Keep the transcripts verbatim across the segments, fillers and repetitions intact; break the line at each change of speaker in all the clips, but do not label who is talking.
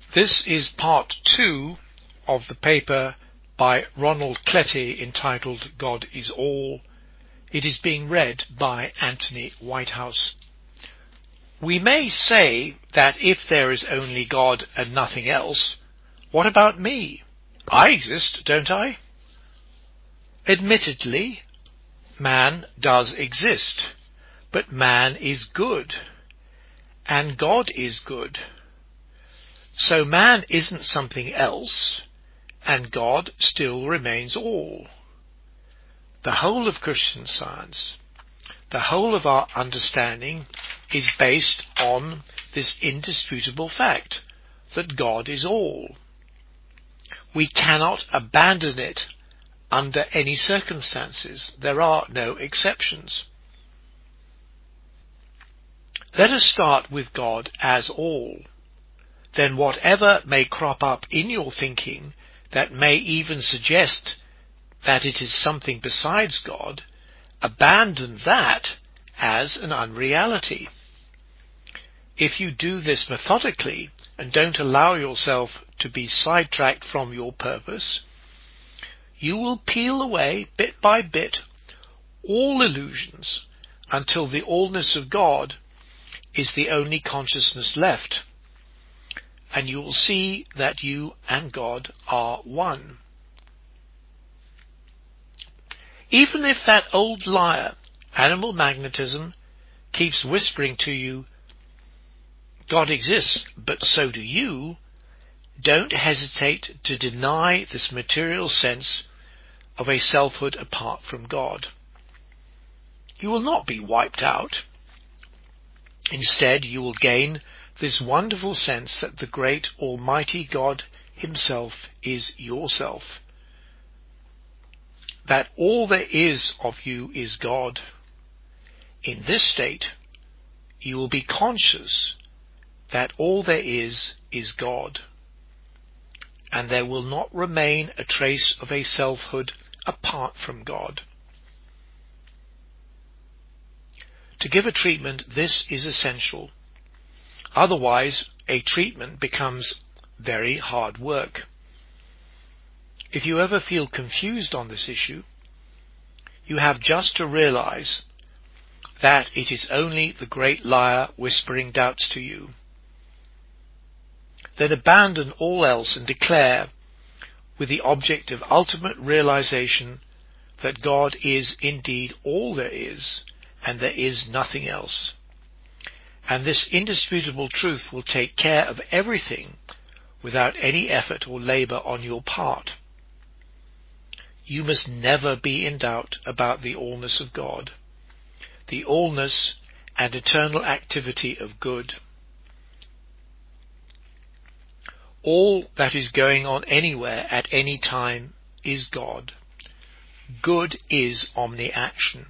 This is part two of the paper by Ronald Klette entitled God is All. It is being read by Anthony Whitehouse. We may say that if there is only God and nothing else, what about me? I exist, don't I? Admittedly, man does exist, but man is good, and God is good. So man isn't something else, and God still remains all. The whole of Christian Science, the whole of our understanding is based on this indisputable fact that God is all. We cannot abandon it under any circumstances. There are no exceptions. Let us start with God as all. Then whatever may crop up in your thinking that may even suggest that it is something besides God, abandon that as an unreality. If you do this methodically and don't allow yourself to be sidetracked from your purpose, you will peel away bit by bit all illusions until the allness of God is the only consciousness left, and you will see that you and God are one. Even if that old liar, animal magnetism, keeps whispering to you, God exists, but so do you, don't hesitate to deny this material sense of a selfhood apart from God. You will not be wiped out. Instead, you will gain this wonderful sense that the great Almighty God Himself is yourself, that all there is of you is God. In this state, you will be conscious that all there is is God, and there will not remain a trace of a selfhood apart from God. To give a treatment, this is essential. Otherwise, a treatment becomes very hard work. If you ever feel confused on this issue, you have just to realize that it is only the great liar whispering doubts to you. Then abandon all else and declare, with the object of ultimate realization, that God is indeed all there is, and there is nothing else. And this indisputable truth will take care of everything without any effort or labor on your part. You must never be in doubt about the allness of God, the allness and eternal activity of good. All that is going on anywhere at any time is God. Good is omni-action.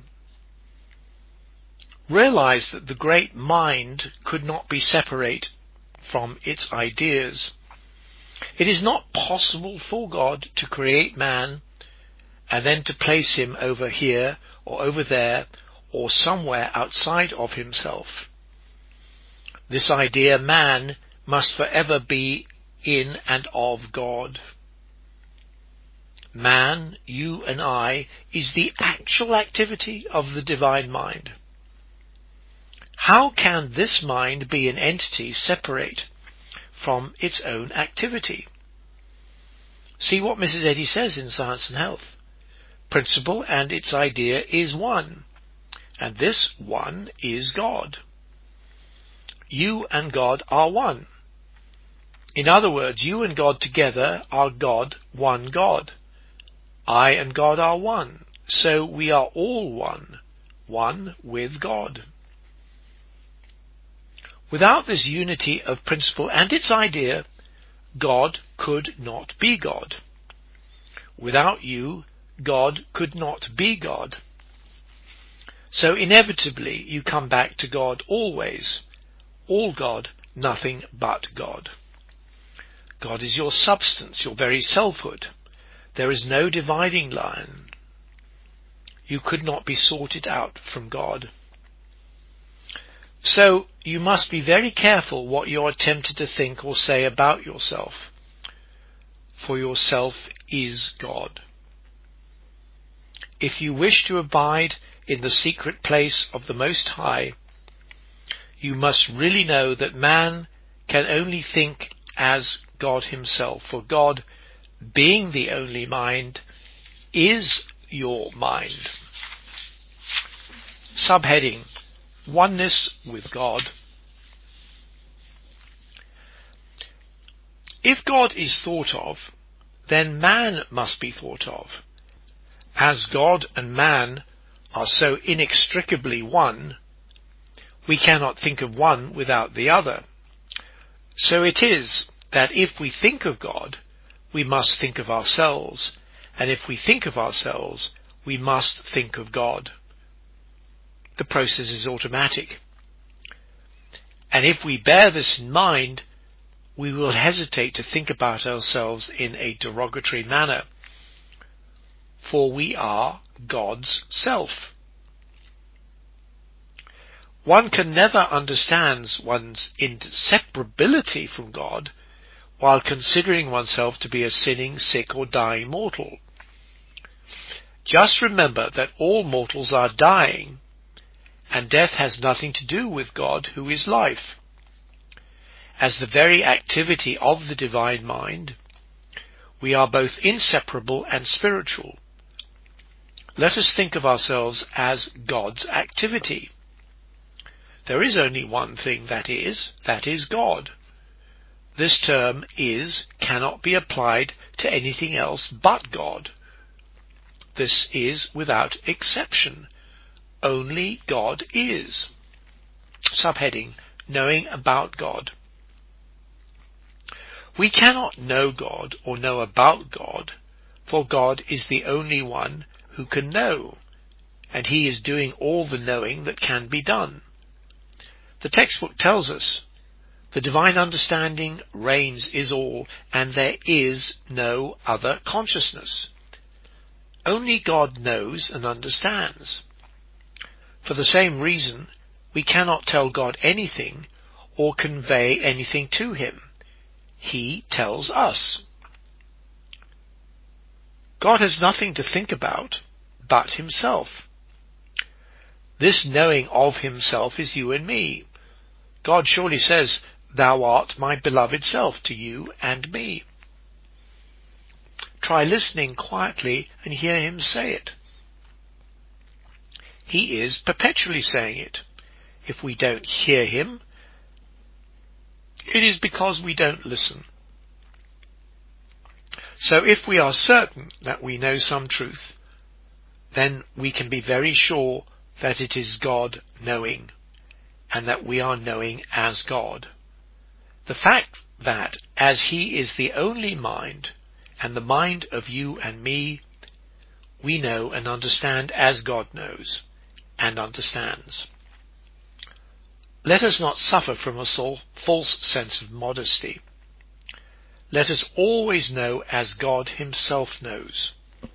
Realize that the great mind could not be separate from its ideas. It is not possible for God to create man and then to place him over here or over there or somewhere outside of himself. This idea, man, must forever be in and of God. Man, you and I, is the actual activity of the divine mind. How can this mind be an entity separate from its own activity? See what Missus Eddy says in Science and Health. Principle and its idea is one, and this one is God. You and God are one. In other words, you and God together are God, one God. I and God are one, so we are all one, one with God. Without this unity of principle and its idea, God could not be God. Without you, God could not be God. So inevitably you come back to God always. All God, nothing but God. God is your substance, your very selfhood. There is no dividing line. You could not be sorted out from God. So you must be very careful what you are tempted to think or say about yourself, for yourself is God. If you wish to abide in the secret place of the Most High, you must really know that man can only think as God himself, for God, being the only mind, is your mind. Subheading: Oneness with God. If God is thought of, then man must be thought of. As God and man are so inextricably one, we cannot think of one without the other. So it is that if we think of God, we must think of ourselves, and if we think of ourselves, we must think of God. The process is automatic. And if we bear this in mind, we will hesitate to think about ourselves in a derogatory manner, for we are God's self. One can never understand one's inseparability from God while considering oneself to be a sinning, sick, or dying mortal. Just remember that all mortals are dying, and death has nothing to do with God, who is life. As the very activity of the divine mind, we are both inseparable and spiritual. Let us think of ourselves as God's activity. There is only one thing that is, that is God. This term is cannot be applied to anything else but God. This is without exception. Only God is. Subheading: Knowing about God. We cannot know God or know about God, for God is the only one who can know, and he is doing all the knowing that can be done. The textbook tells us, the divine understanding reigns is all, and there is no other consciousness. Only God knows and understands. For the same reason, we cannot tell God anything or convey anything to him. He tells us. God has nothing to think about but himself. This knowing of himself is you and me. God surely says, "Thou art my beloved self," to you and me. Try listening quietly and hear him say it. He is perpetually saying it. If we don't hear him, it is because we don't listen. So if we are certain that we know some truth, then we can be very sure that it is God knowing, and that we are knowing as God. The fact that, as he is the only mind, and the mind of you and me, we know and understand as God knows and understands. Let us not suffer from a false sense of modesty. Let us always know as God himself knows.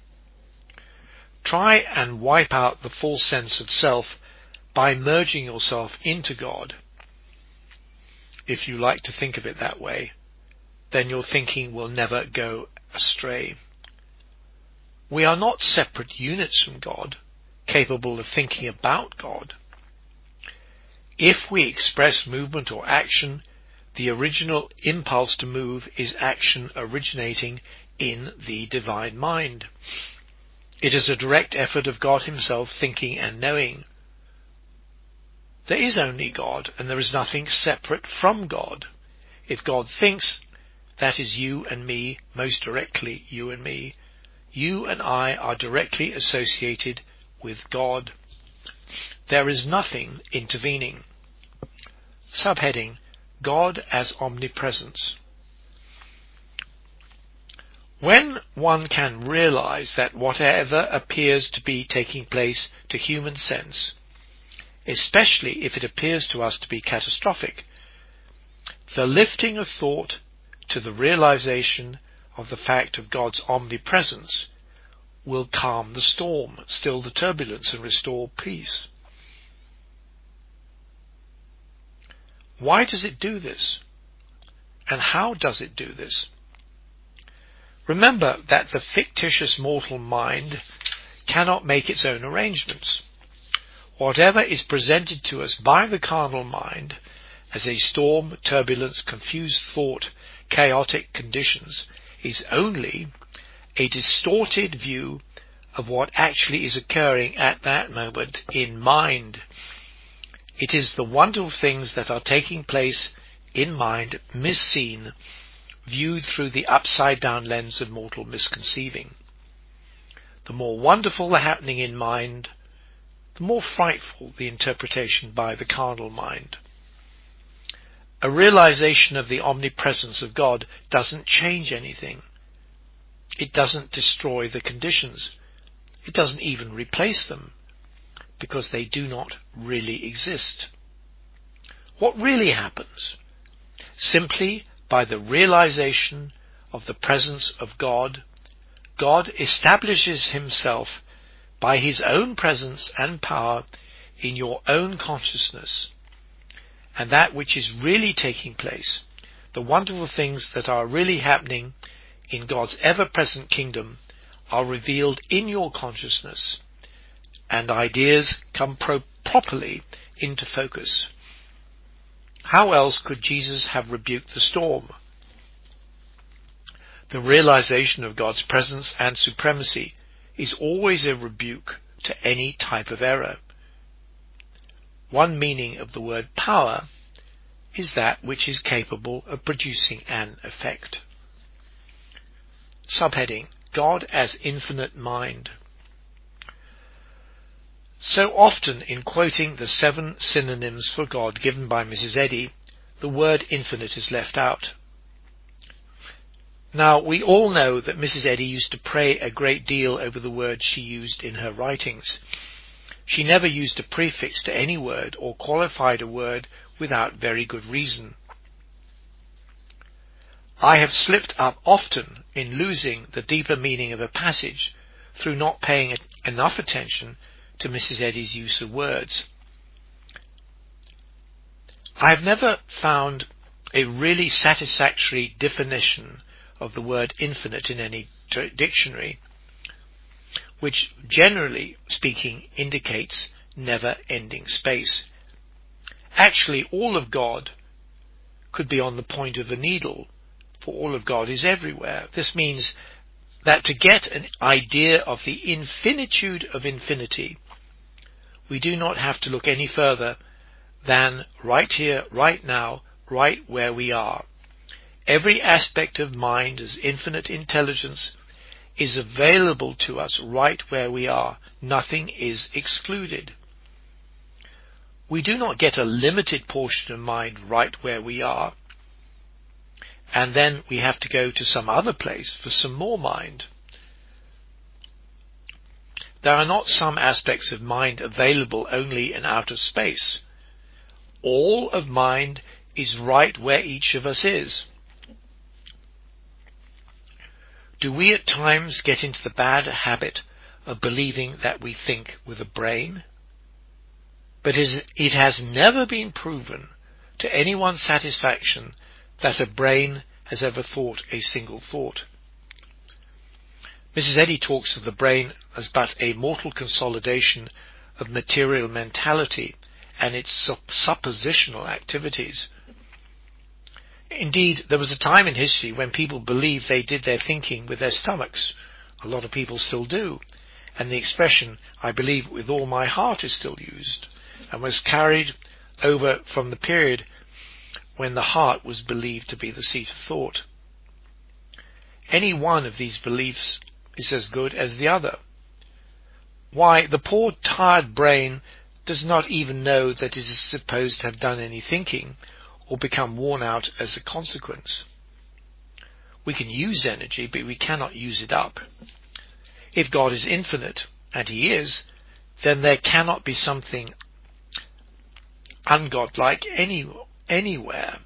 Try and wipe out the false sense of self by merging yourself into God. If you like to think of it that way, then your thinking will never go astray. We are not separate units from God, capable of thinking about God. If we express movement or action, the original impulse to move is action originating in the divine mind. It is a direct effort of God himself thinking and knowing. There is only God, and there is nothing separate from God. If God thinks, that is you and me, most directly you and me. You and I are directly associated with God. There is nothing intervening. Subheading: God as omnipresence. When one can realize that whatever appears to be taking place to human sense, especially if it appears to us to be catastrophic, the lifting of thought to the realization of the fact of God's omnipresence will calm the storm, still the turbulence, and restore peace. Why does it do this? And how does it do this? Remember that the fictitious mortal mind cannot make its own arrangements. Whatever is presented to us by the carnal mind as a storm, turbulence, confused thought, chaotic conditions is only a distorted view of what actually is occurring at that moment in mind. It is the wonderful things that are taking place in mind, misseen, viewed through the upside-down lens of mortal misconceiving. The more wonderful the happening in mind, the more frightful the interpretation by the carnal mind. A realization of the omnipresence of God doesn't change anything. It doesn't destroy the conditions. It doesn't even replace them, because they do not really exist. What really happens? Simply by the realization of the presence of God, God establishes himself by his own presence and power in your own consciousness. And that which is really taking place, the wonderful things that are really happening in God's ever-present kingdom, are revealed in your consciousness, and ideas come pro- properly into focus. How else could Jesus have rebuked the storm? The realization of God's presence and supremacy is always a rebuke to any type of error. One meaning of the word power is that which is capable of producing an effect. Subheading: God as infinite mind. So often in quoting the seven synonyms for God given by Missus Eddy, the word infinite is left out. Now, we all know that Missus Eddy used to pray a great deal over the words she used in her writings. She never used a prefix to any word or qualified a word without very good reason. I have slipped up often in losing the deeper meaning of a passage through not paying enough attention to Missus Eddy's use of words. I have never found a really satisfactory definition of the word infinite in any dictionary, which generally speaking indicates never-ending space. Actually, all of God could be on the point of a needle, for all of God is everywhere. This means that to get an idea of the infinitude of infinity, we do not have to look any further than right here, right now, right where we are. Every aspect of mind as infinite intelligence is available to us right where we are. Nothing is excluded. We do not get a limited portion of mind right where we are, and then we have to go to some other place for some more mind. There are not some aspects of mind available only in outer space. All of mind is right where each of us is. Do we at times get into the bad habit of believing that we think with a brain? But it has never been proven to anyone's satisfaction that a brain has ever thought a single thought. Missus Eddy talks of the brain as but a mortal consolidation of material mentality and its suppositional activities. Indeed, there was a time in history when people believed they did their thinking with their stomachs. A lot of people still do, and the expression, "I believe with all my heart," is still used, and was carried over from the period when the heart was believed to be the seat of thought. Any one of these beliefs is as good as the other. Why, the poor tired brain does not even know that it is supposed to have done any thinking, or become worn out as a consequence. We can use energy, but we cannot use it up. If God is infinite, and he is, then there cannot be something ungodlike any, anywhere.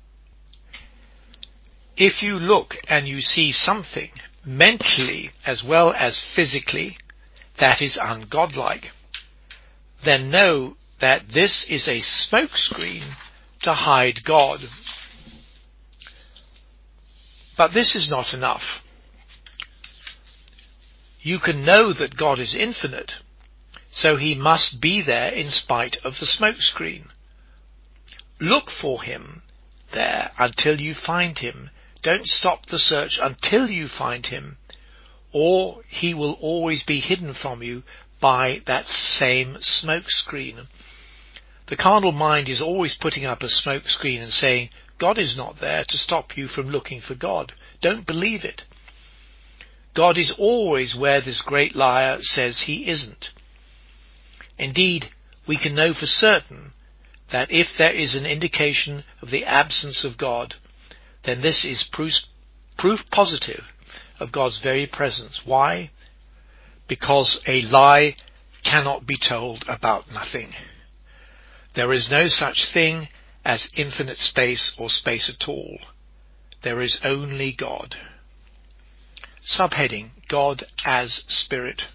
If you look and you see something, mentally as well as physically, that is ungodlike, then know that this is a smokescreen to hide God. But this is not enough. You can know that God is infinite, so he must be there in spite of the smokescreen. Look for him there until you find him. Don't stop the search until you find him, or he will always be hidden from you by that same smokescreen. The carnal mind is always putting up a smokescreen and saying, God is not there, to stop you from looking for God. Don't believe it. God is always where this great liar says he isn't. Indeed, we can know for certain that if there is an indication of the absence of God, then this is proof, proof positive of God's very presence. Why? Because a lie cannot be told about nothing. There is no such thing as infinite space or space at all. There is only God. Subheading: God as Spirit.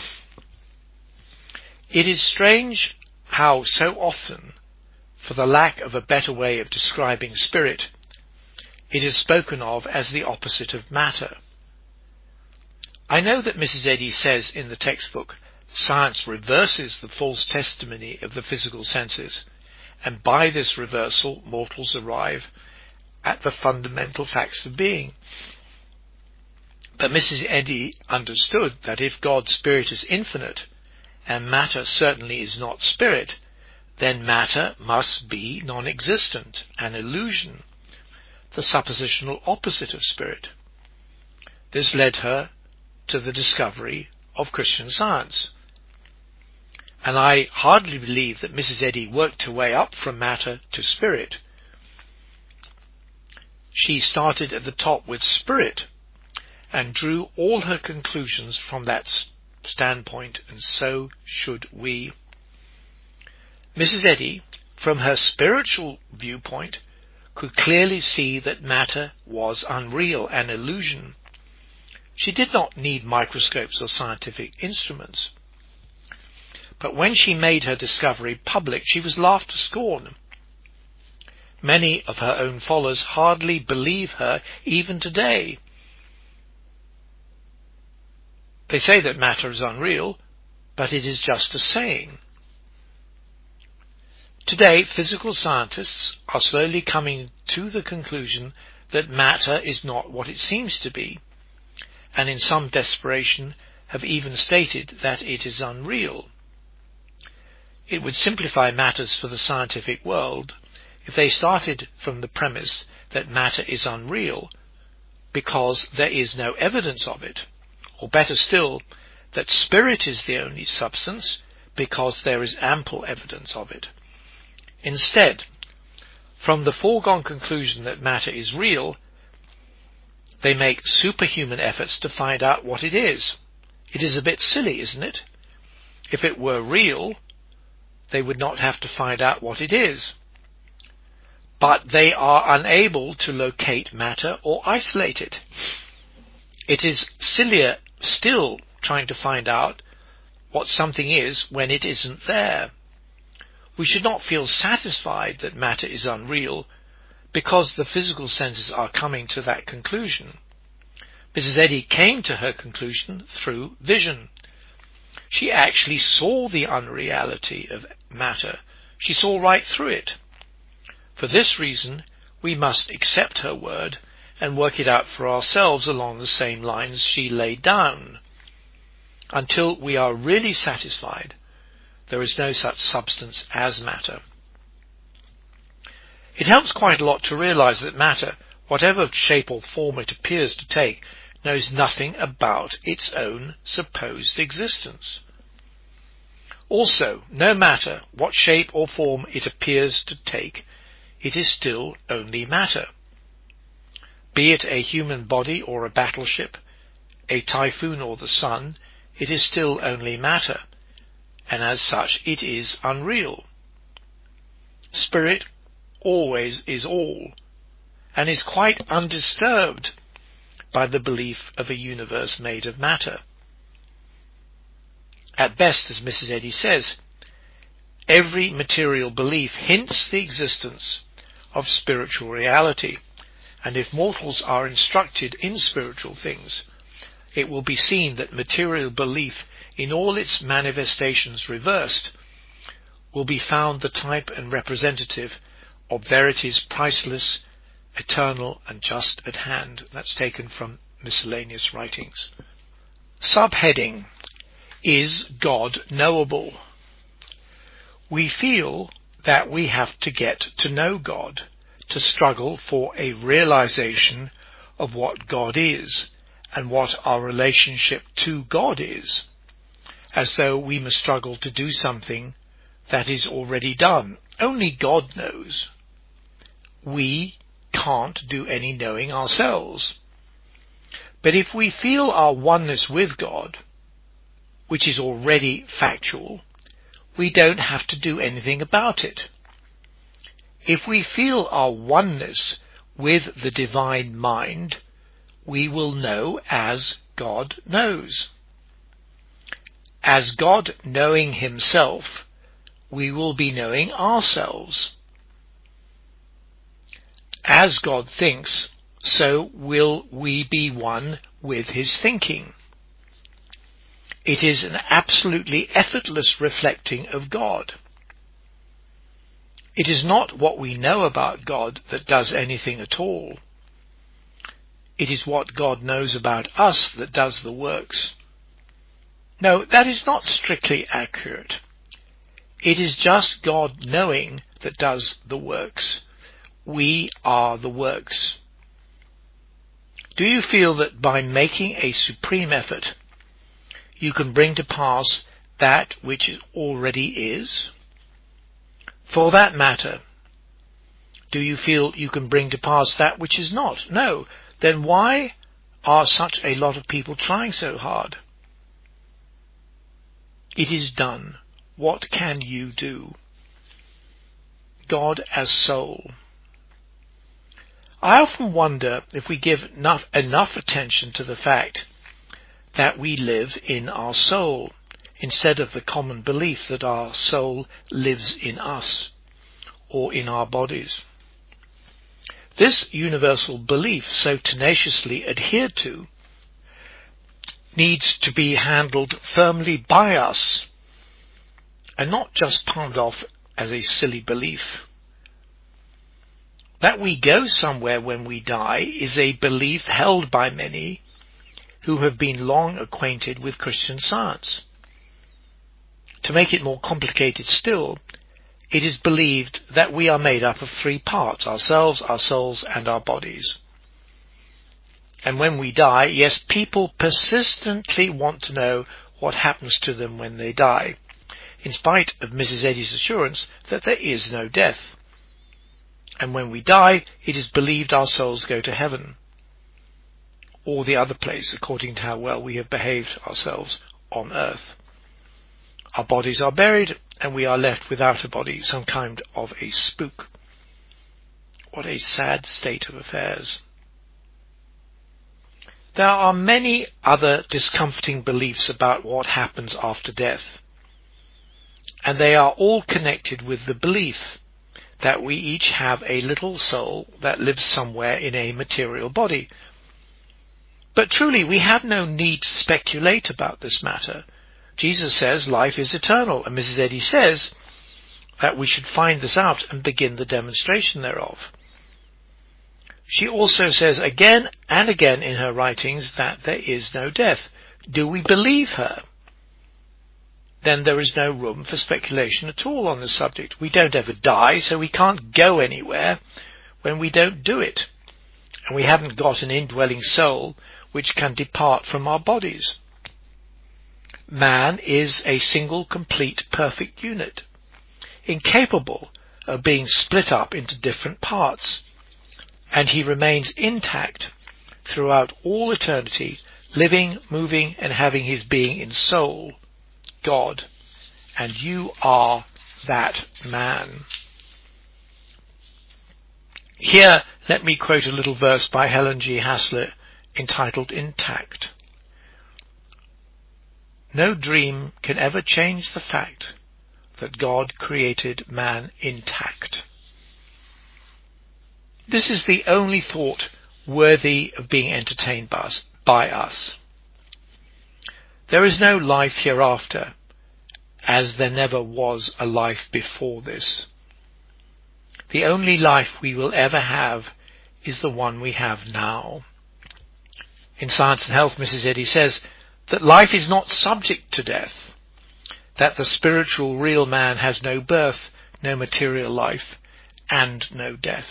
It is strange how so often, for the lack of a better way of describing spirit, it is spoken of as the opposite of matter. I know that Missus Eddy says in the textbook, science reverses the false testimony of the physical senses, and by this reversal mortals arrive at the fundamental facts of being. But Missus Eddy understood that if God's spirit is infinite, and matter certainly is not spirit, then matter must be non-existent, an illusion, the suppositional opposite of spirit. This led her to the discovery of Christian Science. And I hardly believe that Missus Eddy worked her way up from matter to spirit. She started at the top with spirit and drew all her conclusions from that standpoint, and so should we. Missus Eddy, from her spiritual viewpoint, could clearly see that matter was unreal, an illusion. She did not need microscopes or scientific instruments. But when she made her discovery public, she was laughed to scorn. Many of her own followers hardly believe her even today. They say that matter is unreal, but it is just a saying. Today, physical scientists are slowly coming to the conclusion that matter is not what it seems to be, and in some desperation have even stated that it is unreal. It would simplify matters for the scientific world if they started from the premise that matter is unreal because there is no evidence of it, or better still, that spirit is the only substance because there is ample evidence of it. Instead, from the foregone conclusion that matter is real, they make superhuman efforts to find out what it is. It is a bit silly, isn't it? If it were real, they would not have to find out what it is. But they are unable to locate matter or isolate it. It is sillier still trying to find out what something is when it isn't there. We should not feel satisfied that matter is unreal because the physical senses are coming to that conclusion. Missus Eddy came to her conclusion through vision. She actually saw the unreality of matter. She saw right through it. For this reason, we must accept her word and work it out for ourselves along the same lines she laid down. Until we are really satisfied, there is no such substance as matter. It helps quite a lot to realize that matter, whatever shape or form it appears to take, knows nothing about its own supposed existence. Also, no matter what shape or form it appears to take, it is still only matter. Be it a human body or a battleship, a typhoon or the sun, it is still only matter, and as such it is unreal. Spirit always is all, and is quite undisturbed by the belief of a universe made of matter. At best, as Missus Eddy says, every material belief hints the existence of spiritual reality, and if mortals are instructed in spiritual things, it will be seen that material belief in all its manifestations reversed will be found the type and representative of verities priceless, eternal, and just at hand. That's taken from Miscellaneous Writings. Subheading: Is God knowable? We feel that we have to get to know God, to struggle for a realization of what God is and what our relationship to God is, as though we must struggle to do something that is already done. Only God knows. We can't do any knowing ourselves. But if we feel our oneness with God, which is already factual, we don't have to do anything about it. If we feel our oneness with the divine mind, we will know as God knows. As God knowing himself, we will be knowing ourselves. As God thinks, so will we be one with his thinking. It is an absolutely effortless reflecting of God. It is not what we know about God that does anything at all. It is what God knows about us that does the works. No, that is not strictly accurate. It is just God knowing that does the works. We are the works. Do you feel that by making a supreme effort, you can bring to pass that which already is? For that matter, do you feel you can bring to pass that which is not? No. Then why are such a lot of people trying so hard? It is done. What can you do? God as soul. I often wonder if we give enough, enough attention to the fact that we live in our soul, instead of the common belief that our soul lives in us or in our bodies. This universal belief, so tenaciously adhered to, needs to be handled firmly by us and not just palmed off as a silly belief. That we go somewhere when we die is a belief held by many who have been long acquainted with Christian Science. To make it more complicated still, it is believed that we are made up of three parts: ourselves, our souls, and our bodies. And when we die, yes, people persistently want to know what happens to them when they die, in spite of Missus Eddy's assurance that there is no death. And when we die, it is believed our souls go to heaven, or the other place, according to how well we have behaved ourselves on earth. Our bodies are buried, and we are left without a body, some kind of a spook. What a sad state of affairs. There are many other discomforting beliefs about what happens after death, and they are all connected with the belief that we each have a little soul that lives somewhere in a material body. But truly, we have no need to speculate about this matter. Jesus says life is eternal, and Missus Eddy says that we should find this out and begin the demonstration thereof. She also says again and again in her writings that there is no death. Do we believe her? Then there is no room for speculation at all on the subject. We don't ever die, so we can't go anywhere when we don't do it. And we haven't got an indwelling soul which can depart from our bodies. Man is a single, complete, perfect unit, incapable of being split up into different parts, and he remains intact throughout all eternity, living, moving, and having his being in soul, God, and you are that man. Here, let me quote a little verse by Helen G. Hassler entitled Intact. No dream can ever change the fact that God created man intact. This is the only thought worthy of being entertained by us. By us. There is no life hereafter, as there never was a life before this. The only life we will ever have is the one we have now. In Science and Health, Missus Eddy says that life is not subject to death, that the spiritual real man has no birth, no material life, and no death.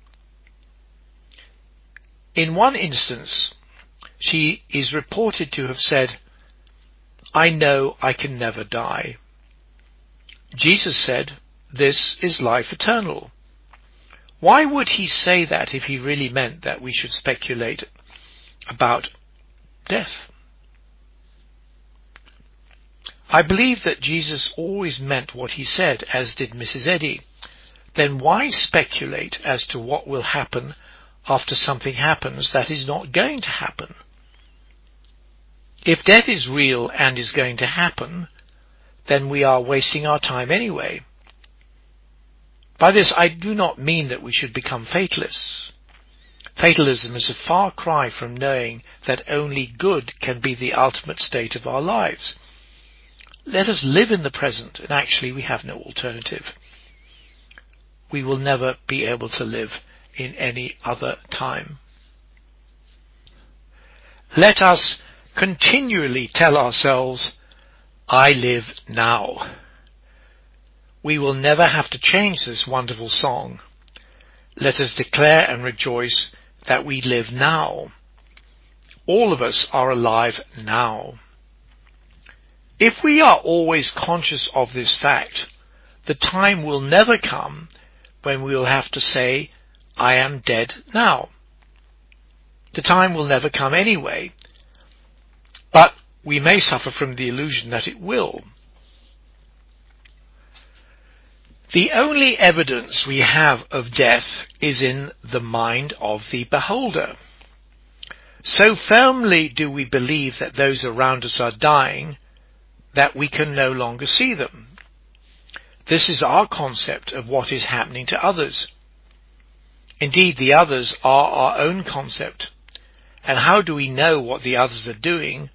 In one instance, she is reported to have said, "I know I can never die." Jesus said, "This is life eternal." Why would he say that if he really meant that we should speculate about death? I believe that Jesus always meant what he said, as did Missus Eddy. Then why speculate as to what will happen after something happens that is not going to happen? If death is real and is going to happen, then we are wasting our time anyway. By this I do not mean that we should become fatalists. Fatalism is a far cry from knowing that only good can be the ultimate state of our lives. Let us live in the present, and actually we have no alternative. We will never be able to live in any other time. Let us continually tell ourselves, "I live now." We will never have to change this wonderful song. Let us declare and rejoice that we live now. All of us are alive now. If we are always conscious of this fact, the time will never come when we will have to say, "I am dead now." The time will never come anyway, but we may suffer from the illusion that it will. The only evidence we have of death is in the mind of the beholder. So firmly do we believe that those around us are dying that we can no longer see them. This is our concept of what is happening to others. Indeed, the others are our own concept. And how do we know what the others are doing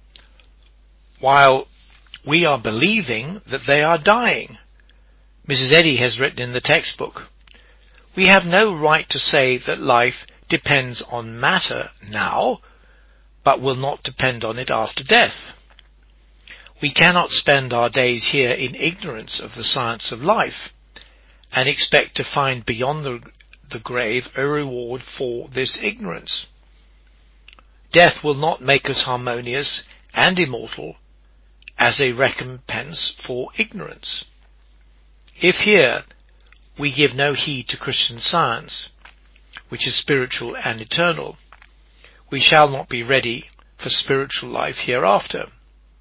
while we are believing that they are dying? Missus Eddy has written in the textbook, "We have no right to say that life depends on matter now, but will not depend on it after death. We cannot spend our days here in ignorance of the science of life and expect to find beyond the, the grave a reward for this ignorance. Death will not make us harmonious and immortal as a recompense for ignorance. If here we give no heed to Christian science, which is spiritual and eternal, we shall not be ready for spiritual life hereafter.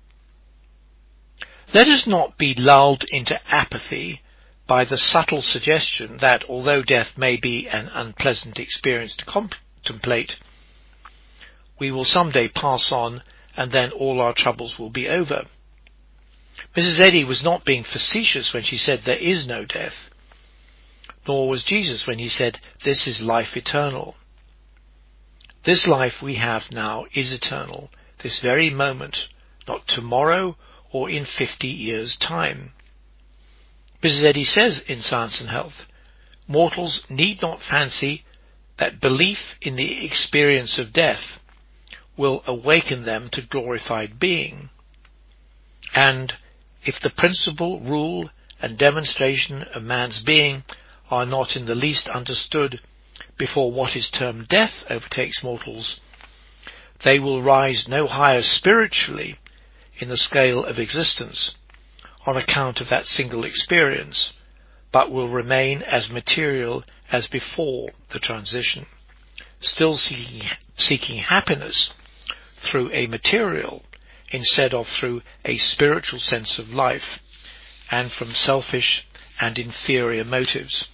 Let us not be lulled into apathy by the subtle suggestion that although death may be an unpleasant experience to contemplate, we will someday pass on and then all our troubles will be over. Missus Eddy was not being facetious when she said there is no death, nor was Jesus when he said this is life eternal. This life we have now is eternal, this very moment, not tomorrow or in fifty years' time. Missus Eddy says in Science and Health, mortals need not fancy that belief in the experience of death will awaken them to glorified being. And if the principle, rule, and demonstration of man's being are not in the least understood before what is termed death overtakes mortals, they will rise no higher spiritually in the scale of existence on account of that single experience, but will remain as material as before the transition, still seeking, seeking happiness through a material instead of through a spiritual sense of life, and from selfish and inferior motives.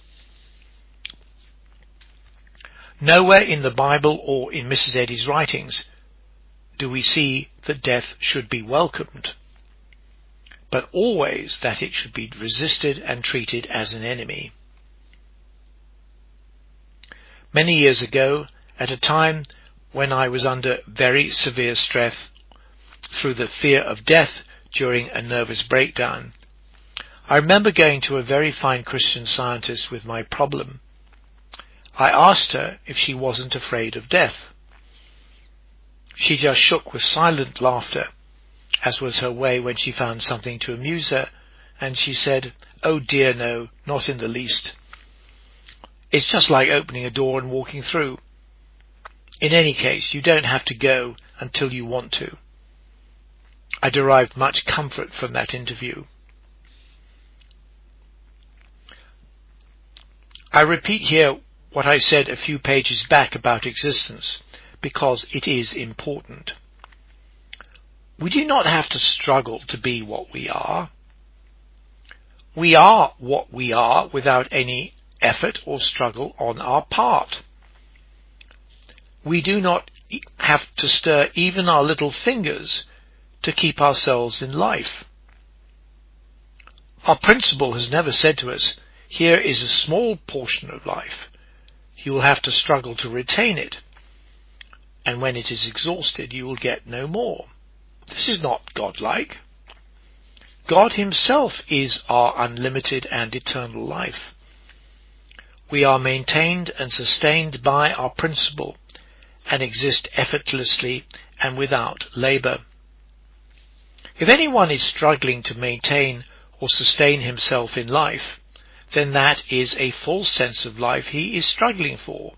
Nowhere in the Bible or in Missus Eddy's writings do we see that death should be welcomed, but always that it should be resisted and treated as an enemy. Many years ago, at a time when I was under very severe stress through the fear of death during a nervous breakdown, I remember going to a very fine Christian Scientist with my problem. I asked her if she wasn't afraid of death. She just shook with silent laughter, as was her way when she found something to amuse her, and she said, "Oh dear no, not in the least. It's just like opening a door and walking through. In any case, you don't have to go until you want to." I derived much comfort from that interview. I repeat here what I said a few pages back about existence, because it is important. We do not have to struggle to be what we are. We are what we are without any effort or struggle on our part. We do not have to stir even our little fingers to keep ourselves in life. Our principal has never said to us, "Here is a small portion of life. You will have to struggle to retain it, and when it is exhausted you will get no more." This is not God-like. God himself is our unlimited and eternal life. We are maintained and sustained by our principle and exist effortlessly and without labour. If anyone is struggling to maintain or sustain himself in life, then that is a false sense of life he is struggling for.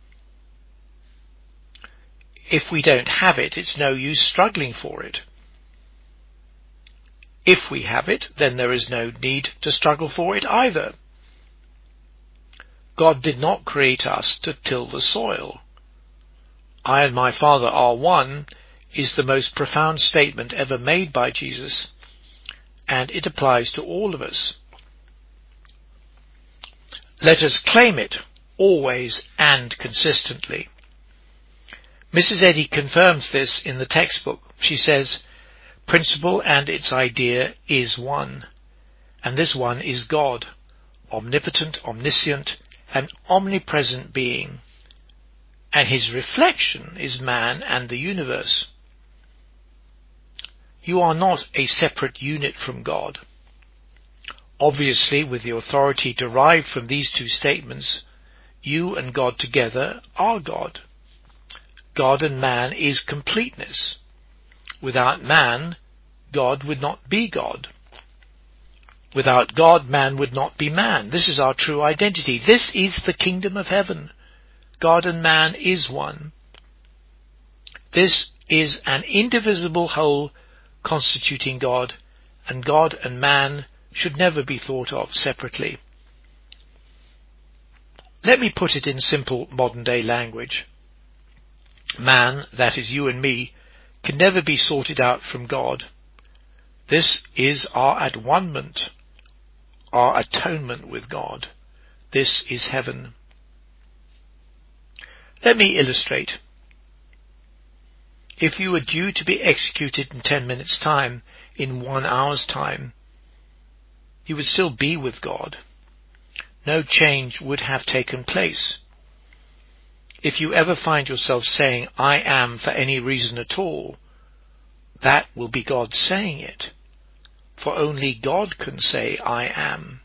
If we don't have it, it's no use struggling for it. If we have it, then there is no need to struggle for it either. God did not create us to till the soil. "I and my Father are one" is the most profound statement ever made by Jesus, and it applies to all of us. Let us claim it, always and consistently. Missus Eddy confirms this in the textbook. She says, "Principle and its idea is one, and this one is God, omnipotent, omniscient, and omnipresent being, and his reflection is man and the universe. You are not a separate unit from God. Obviously, with the authority derived from these two statements, you and God together are God. God and man is completeness. Without man, God would not be God. Without God, man would not be man. This is our true identity. This is the kingdom of heaven. God and man is one. This is an indivisible whole constituting God, and God and man should never be thought of separately. Let me put it in simple modern-day language. Man, that is you and me, can never be sorted out from God. This is our at-one-ment, our atonement with God. This is heaven. Let me illustrate. If you were due to be executed in ten minutes' time, in one hour's time, you would still be with God. No change would have taken place. If you ever find yourself saying, "I am," for any reason at all, that will be God saying it, for only God can say, "I am."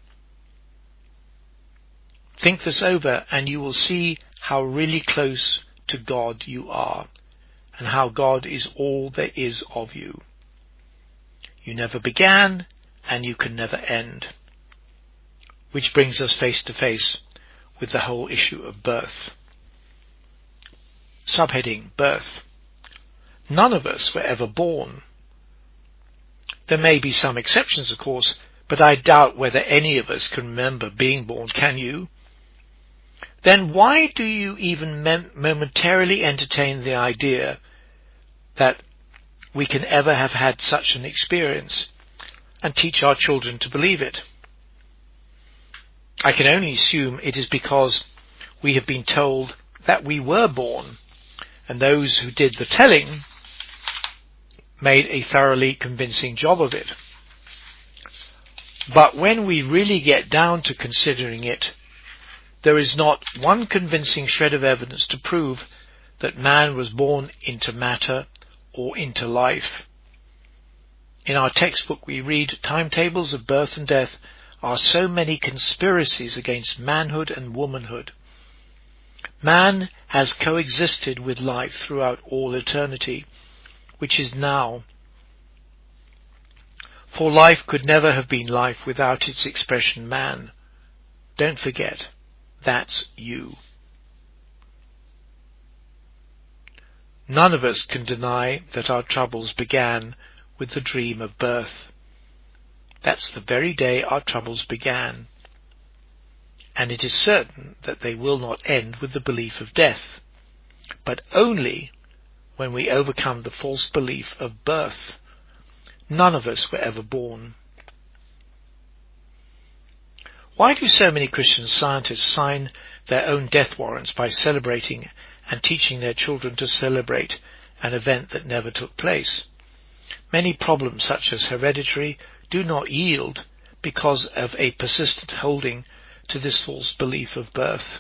Think this over, and you will see how really close to God you are, and how God is all there is of you. You never began, and you can never end. Which brings us face to face with the whole issue of birth. Subheading: Birth. None of us were ever born. There may be some exceptions, of course, but I doubt whether any of us can remember being born. Can you? Then why do you even mem- momentarily entertain the idea that we can ever have had such an experience and teach our children to believe it? I can only assume it is because we have been told that we were born, and those who did the telling made a thoroughly convincing job of it. But when we really get down to considering it, there is not one convincing shred of evidence to prove that man was born into matter or into life. In our textbook we read, timetables of birth and death are so many conspiracies against manhood and womanhood. Man has coexisted with life throughout all eternity, which is now. For life could never have been life without its expression man. Don't forget, that's you. None of us can deny that our troubles began with the dream of birth. That's the very day our troubles began. And it is certain that they will not end with the belief of death, but only when we overcome the false belief of birth. None of us were ever born. Why do so many Christian scientists sign their own death warrants by celebrating and teaching their children to celebrate an event that never took place? Many problems such as hereditary do not yield because of a persistent holding to this false belief of birth.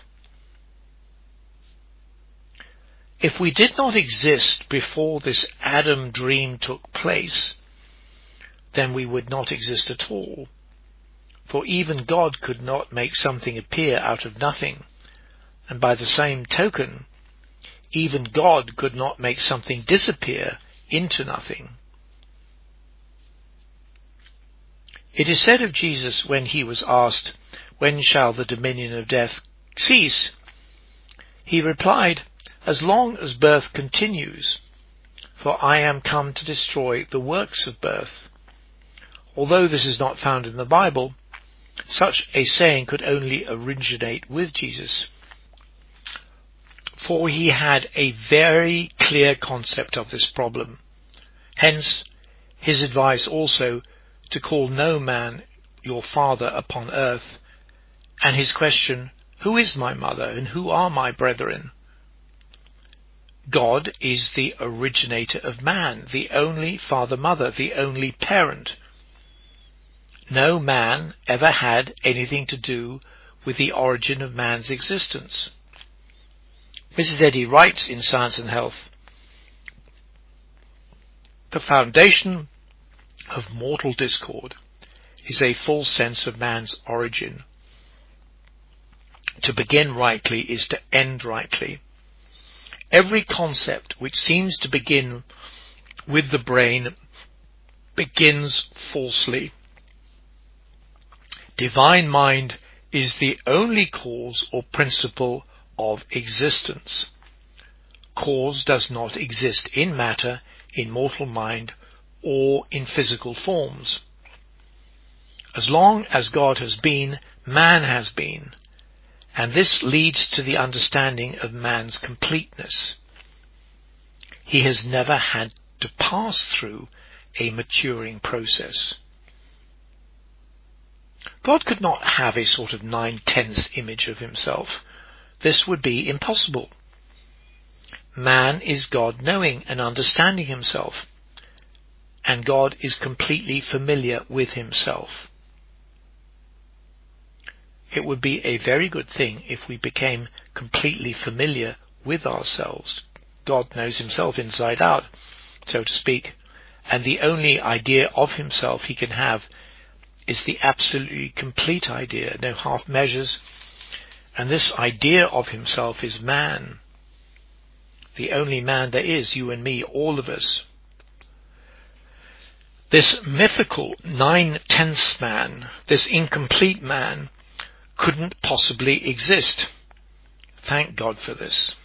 If we did not exist before this Adam dream took place, then we would not exist at all. For even God could not make something appear out of nothing, and by the same token, even God could not make something disappear into nothing. It is said of Jesus when he was asked, "When shall the dominion of death cease?" He replied, "As long as birth continues, for I am come to destroy the works of birth." Although this is not found in the Bible, such a saying could only originate with Jesus, for he had a very clear concept of this problem. Hence his advice also to call no man your father upon earth, and his question, "Who is my mother and who are my brethren?" God is the originator of man, the only father-mother, the only parent. No man ever had anything to do with the origin of man's existence. Missus Eddy writes in Science and Health, "The foundation of mortal discord is a false sense of man's origin. To begin rightly is to end rightly. Every concept which seems to begin with the brain begins falsely. Divine mind is the only cause or principle of existence. Cause does not exist in matter, in mortal mind, or in physical forms. As long as God has been, man has been, and this leads to the understanding of man's completeness. He has never had to pass through a maturing process." God could not have a sort of nine-tenths image of himself. This would be impossible. Man is God knowing and understanding himself, and God is completely familiar with himself. It would be a very good thing if we became completely familiar with ourselves. God knows himself inside out, so to speak, and the only idea of himself he can have is the absolutely complete idea, no half measures, and this idea of himself is man, the only man there is, you and me, all of us. This mythical nine-tenths man, this incomplete man, couldn't possibly exist. Thank God for this.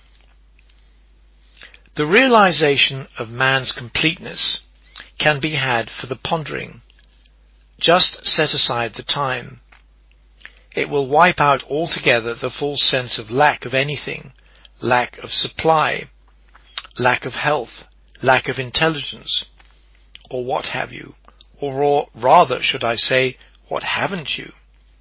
The realization of man's completeness can be had for the pondering. Just set aside the time. It will wipe out altogether the false sense of lack of anything, lack of supply, lack of health, lack of intelligence, or what have you, or rather, should I say, what haven't you?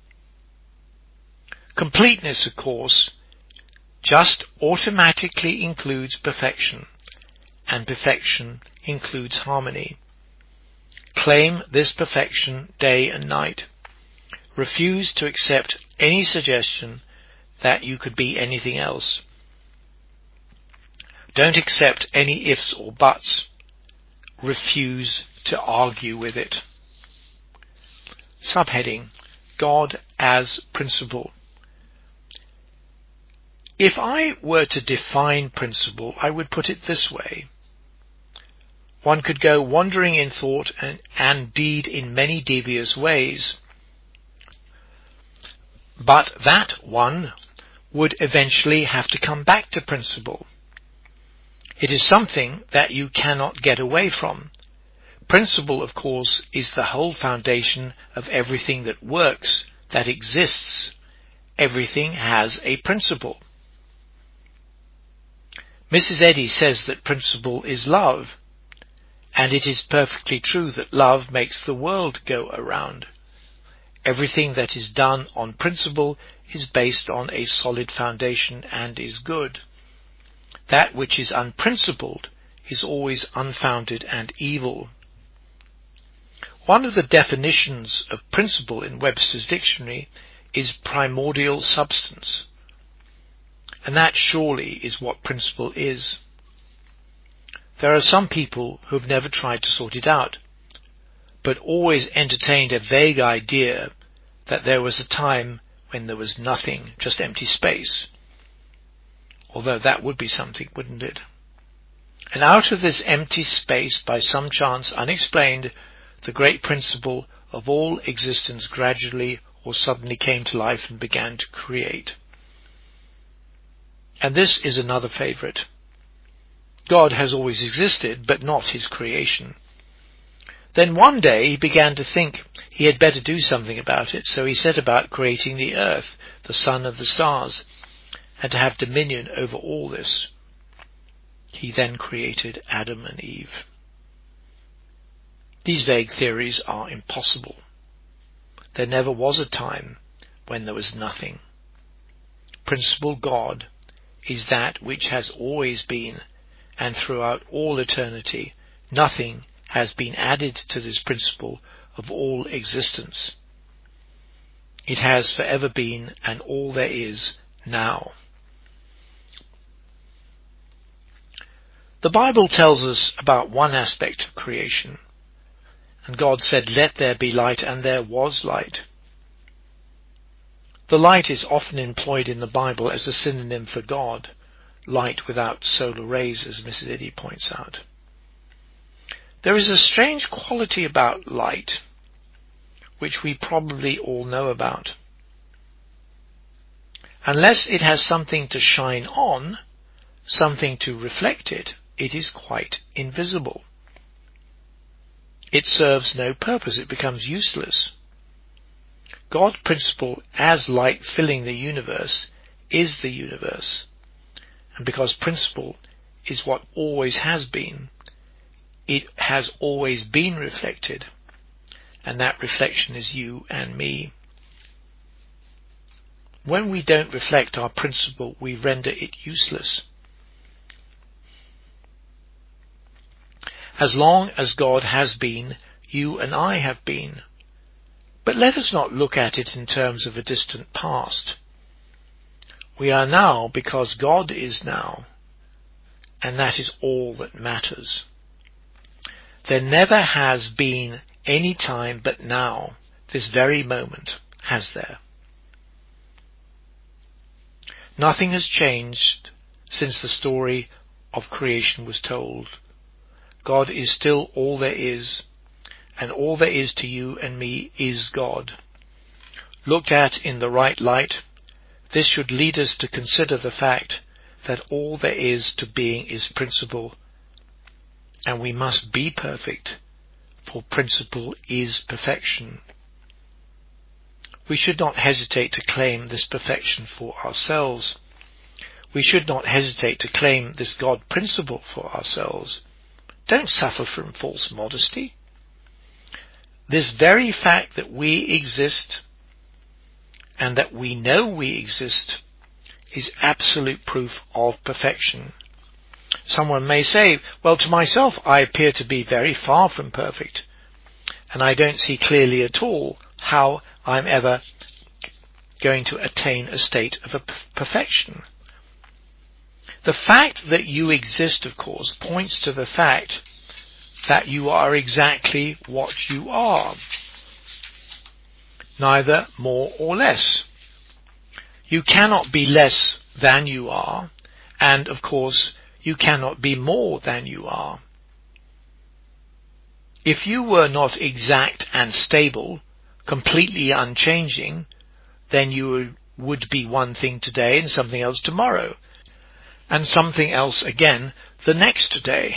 Completeness, of course, just automatically includes perfection, and perfection includes harmony. Claim this perfection day and night. Refuse to accept any suggestion that you could be anything else. Don't accept any ifs or buts. Refuse to argue with it. Subheading: God as principle. If I were to define principle, I would put it this way. One could go wandering in thought and, and deed in many devious ways, but that one would eventually have to come back to principle. It is something that you cannot get away from. Principle, of course, is the whole foundation of everything that works, that exists. Everything has a principle. Missus Eddy says that principle is love, and it is perfectly true that love makes the world go around. Everything that is done on principle is based on a solid foundation and is good. That which is unprincipled is always unfounded and evil. One of the definitions of principle in Webster's dictionary is primordial substance, and that surely is what principle is. There are some people who have never tried to sort it out, but always entertained a vague idea that there was a time when there was nothing, just empty space. Although that would be something, wouldn't it? And out of this empty space, by some chance unexplained, the great principle of all existence gradually or suddenly came to life and began to create. And this is another favorite. God has always existed, but not his creation. Then one day he began to think he had better do something about it, so he set about creating the earth, the sun and the stars, and to have dominion over all this. He then created Adam and Eve. These vague theories are impossible. There never was a time when there was nothing. Principle God is that which has always been, and throughout all eternity, nothing has been added to this principle of all existence. It has forever been, and all there is now. The Bible tells us about one aspect of creation, and God said, "Let there be light," and there was light. The light is often employed in the Bible as a synonym for God, light without solar rays, as Missus Eddy points out. There is a strange quality about light, which we probably all know about. Unless it has something to shine on, something to reflect it, it is quite invisible. It serves no purpose, it becomes useless. God's principle as light filling the universe is the universe, and because principle is what always has been, it has always been reflected, and that reflection is you and me. When we don't reflect our principle, we render it useless. As long as God has been, you and I have been. But let us not look at it in terms of a distant past. We are now because God is now, and that is all that matters. There never has been any time but now, this very moment, has there? Nothing has changed since the story of creation was told. God is still all there is, and all there is to you and me is God. Looked at in the right light, this should lead us to consider the fact that all there is to being is principle, and we must be perfect, for principle is perfection. We should not hesitate to claim this perfection for ourselves. We should not hesitate to claim this God principle for ourselves. Don't suffer from false modesty. This very fact that we exist and that we know we exist is absolute proof of perfection. Someone may say, well, to myself I appear to be very far from perfect, and I don't see clearly at all how I'm ever going to attain a state of perfection. The fact that you exist, of course, points to the fact that you are exactly what you are, neither more or less. You cannot be less than you are, and of course you cannot be more than you are. If you were not exact and stable, completely unchanging, then you would be one thing today and something else tomorrow, and something else again the next day.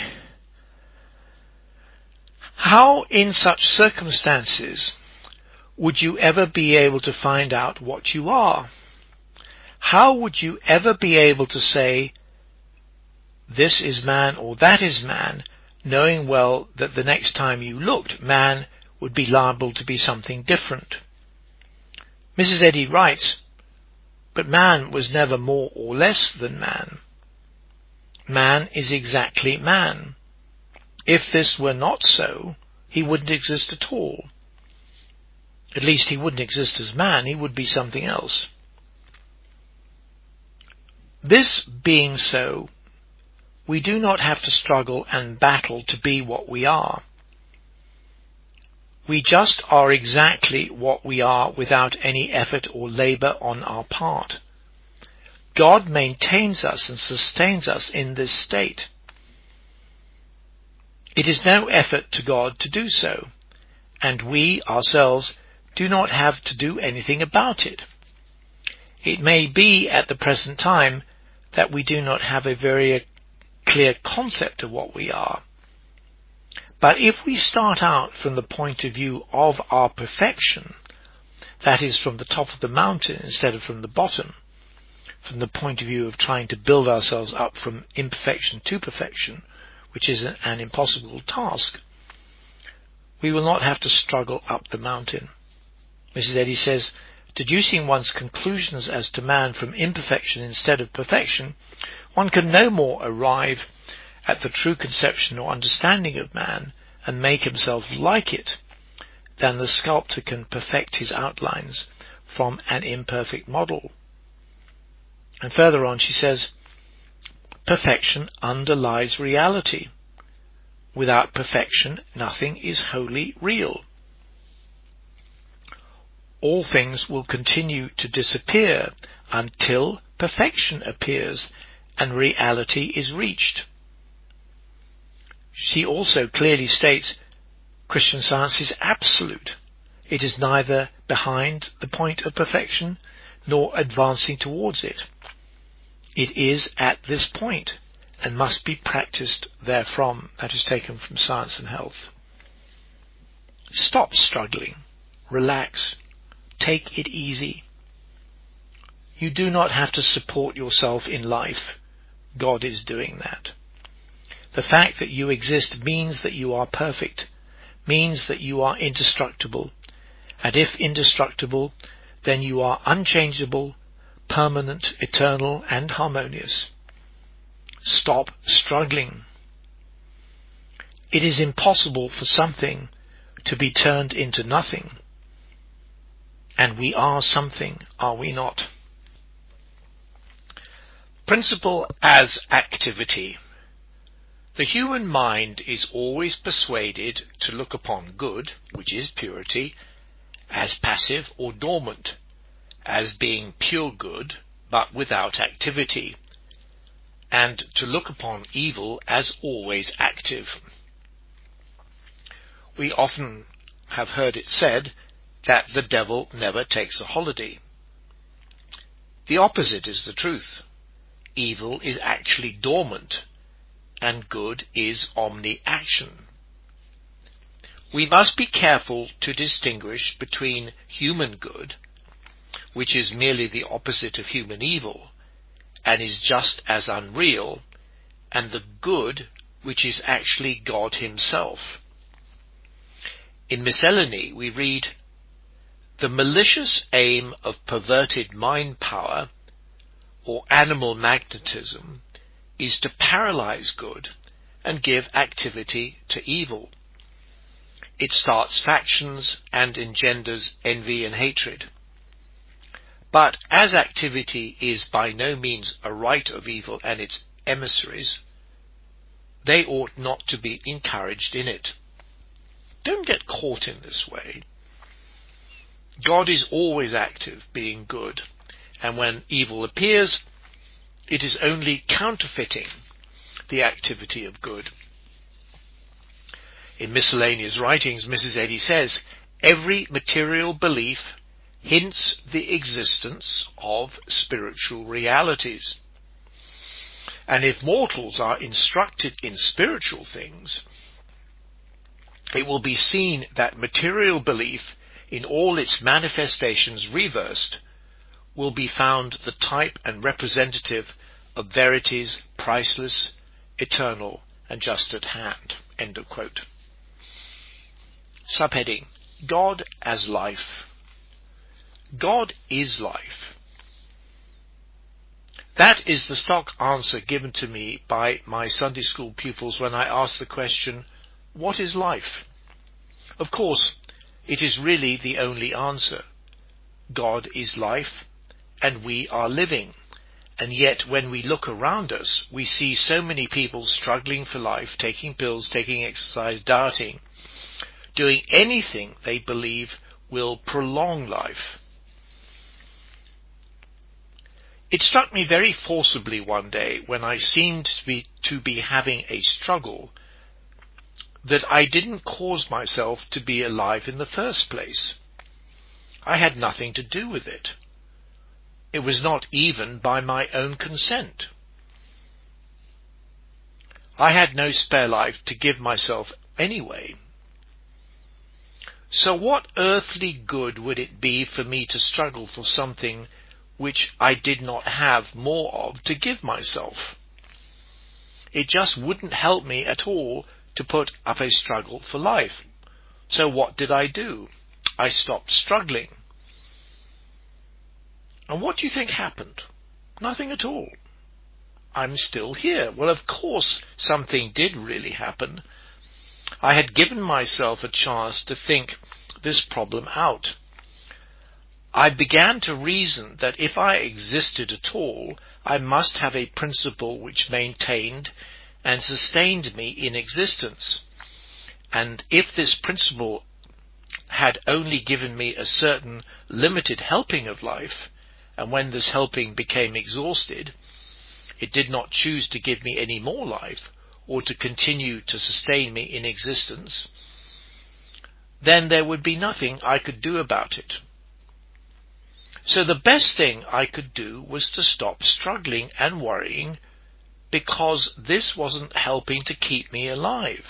How, in such circumstances, would you ever be able to find out what you are? How would you ever be able to say, this is man or that is man, knowing well that the next time you looked, man would be liable to be something different? Missus Eddy writes, but man was never more or less than man. Man is exactly man. If this were not so, he wouldn't exist at all. At least he wouldn't exist as man, he would be something else. This being so, we do not have to struggle and battle to be what we are. We just are exactly what we are without any effort or labor on our part. God maintains us and sustains us in this state. It is no effort to God to do so, and we ourselves do not have to do anything about it. It may be at the present time that we do not have a very clear concept of what we are. But if we start out from the point of view of our perfection, that is, from the top of the mountain instead of from the bottom, from the point of view of trying to build ourselves up from imperfection to perfection, which is an impossible task, we will not have to struggle up the mountain. Missus Eddy says, deducing one's conclusions as to man from imperfection instead of perfection, one can no more arrive at the true conception or understanding of man and make himself like it than the sculptor can perfect his outlines from an imperfect model. And further on she says, perfection underlies reality. Without perfection, nothing is wholly real. All things will continue to disappear until perfection appears and reality is reached. She also clearly states Christian Science is absolute. It is neither behind the point of perfection nor advancing towards it. It is at this point and must be practiced therefrom. That is taken from Science and Health. Stop struggling. Relax. Take it easy. You do not have to support yourself in life. God is doing that. The fact that you exist means that you are perfect, means that you are indestructible, and if indestructible, then you are unchangeable, permanent, eternal, and harmonious. Stop struggling. It is impossible for something to be turned into nothing, and we are something, are we not? Principle as activity. The human mind is always persuaded to look upon good, which is purity, as passive or dormant, as being pure good, but without activity, and to look upon evil as always active. We often have heard it said that the devil never takes a holiday. The opposite is the truth. Evil is actually dormant, and good is omni-action. We must be careful to distinguish between human good, which is merely the opposite of human evil, and is just as unreal, and the good which is actually God himself. In Miscellany we read, "The malicious aim of perverted mind power, or animal magnetism, is to paralyze good and give activity to evil. It starts factions and engenders envy and hatred. But as activity is by no means a right of evil and its emissaries, they ought not to be encouraged in it. Don't get caught in this way. God is always active, being good, and when evil appears, it is only counterfeiting the activity of good. In Miscellaneous Writings, Missus Eddy says, every material belief hints the existence of spiritual realities. And if mortals are instructed in spiritual things, it will be seen that material belief in all its manifestations reversed will be found the type and representative of verities priceless, eternal, and just at hand. End of quote. Subheading: God as life. God is life. That is the stock answer given to me by my Sunday school pupils when I ask the question, what is life? Of course, it is really the only answer. God is life, and we are living. And yet when we look around us, we see so many people struggling for life, taking pills, taking exercise, dieting, doing anything they believe will prolong life. It struck me very forcibly one day when I seemed to be, to be having a struggle that I didn't cause myself to be alive in the first place. I had nothing to do with it. It was not even by my own consent. I had no spare life to give myself anyway. So what earthly good would it be for me to struggle for something which I did not have more of to give myself? It just wouldn't help me at all to put up a struggle for life. So what did I do? I stopped struggling. And what do you think happened? Nothing at all. I'm still here. Well, of course something did really happen. I had given myself a chance to think this problem out. I began to reason that if I existed at all, I must have a principle which maintained and sustained me in existence. And if this principle had only given me a certain limited helping of life, and when this helping became exhausted, it did not choose to give me any more life, or to continue to sustain me in existence, then there would be nothing I could do about it. So the best thing I could do was to stop struggling and worrying, because this wasn't helping to keep me alive.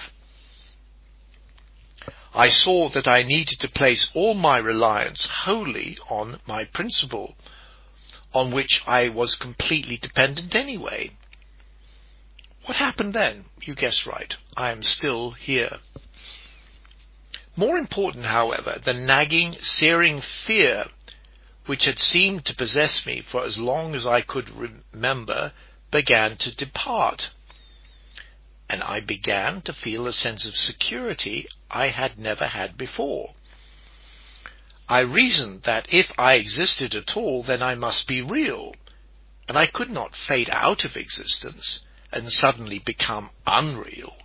I saw that I needed to place all my reliance wholly on my principle, on which I was completely dependent anyway. What happened then? You guessed right. I am still here. More important, however, the nagging, searing fear which had seemed to possess me for as long as I could remember began to depart, and I began to feel a sense of security I had never had before. I reasoned that if I existed at all, then I must be real, and I could not fade out of existence and suddenly become unreal.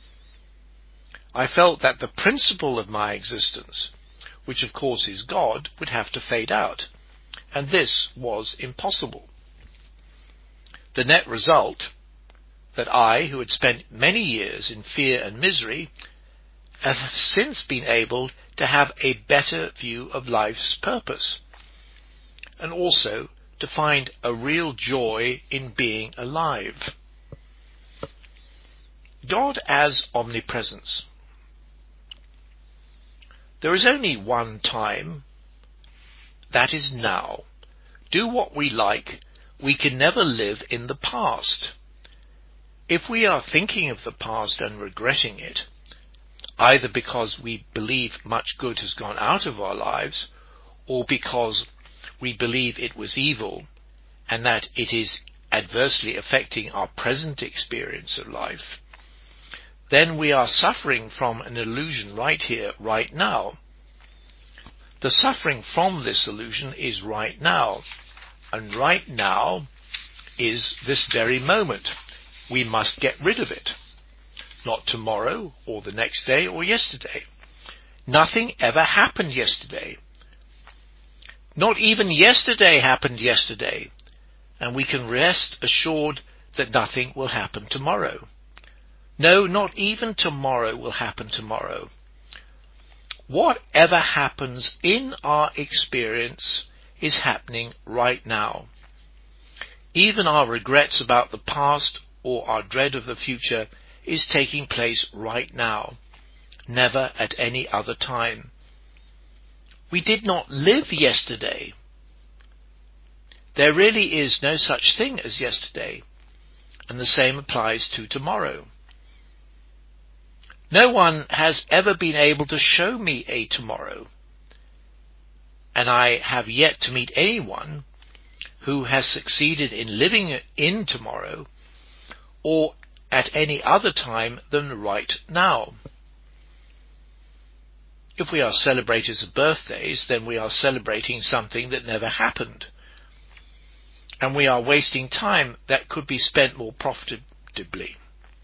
I felt that the principle of my existence, which of course is God, would have to fade out, and this was impossible. The net result, that I, who had spent many years in fear and misery, have since been able to have a better view of life's purpose, and also to find a real joy in being alive. God as omnipresence. There is only one time, that is now. Do what we like, we can never live in the past. If we are thinking of the past and regretting it, either because we believe much good has gone out of our lives, or because we believe it was evil and that it is adversely affecting our present experience of life, then we are suffering from an illusion right here, right now. The suffering from this illusion is right now, and right now is this very moment. We must get rid of it. Not tomorrow, or the next day, or yesterday. Nothing ever happened yesterday. Not even yesterday happened yesterday, and we can rest assured that nothing will happen tomorrow. No, not even tomorrow will happen tomorrow. Whatever happens in our experience is happening right now. Even our regrets about the past or our dread of the future is taking place right now, never at any other time. We did not live yesterday. There really is no such thing as yesterday, and the same applies to tomorrow. No one has ever been able to show me a tomorrow, and I have yet to meet anyone who has succeeded in living in tomorrow or at any other time than right now. If we are celebrators of birthdays, then we are celebrating something that never happened, and we are wasting time that could be spent more profitably.